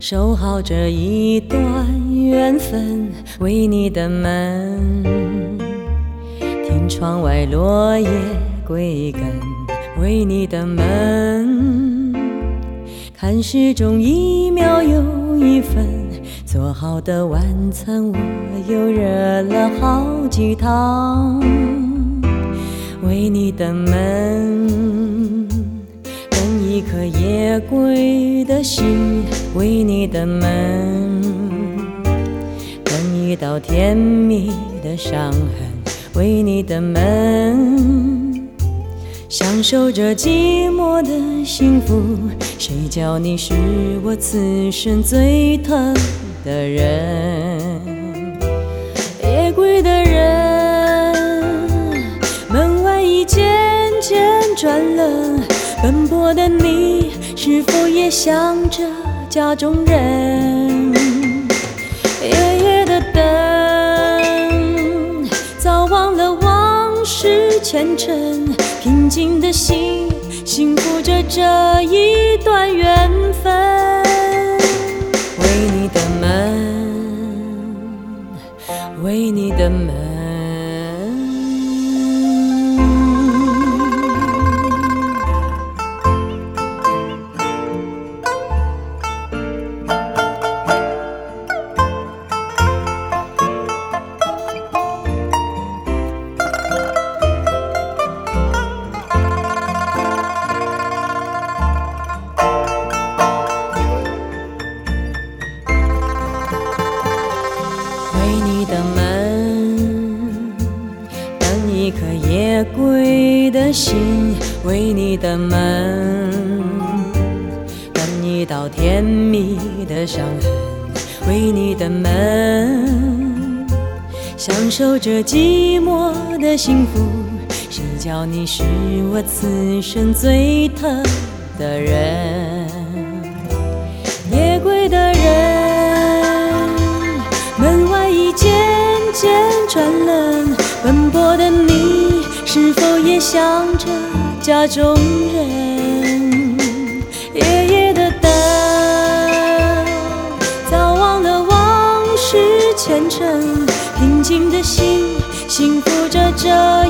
守好这一段缘分，为你的门。听窗外落叶归根，为你的门。看时钟一秒又一分，做好的晚餐我又热了好几趟。为你的门，等一颗夜归的心，为你的门，等一道甜蜜的伤痕，为你的门。享受着寂寞的幸福，谁叫你是我此生最疼的人。夜归的人，门外已渐渐转冷，奔波的你是否也想着家中人？夜夜的等，早忘了往事前尘，平静的心幸福着这一段缘分。为你的门，为你的门。等一颗夜归的心，为你的门，等一道甜蜜的伤痕，为你的门。享受着寂寞的幸福，谁叫你是我此生最疼的人？夜归的人，门外已渐渐转冷，奔波的你是否也想着家中人？夜夜的等，早忘了往事前尘，平静的心幸福着这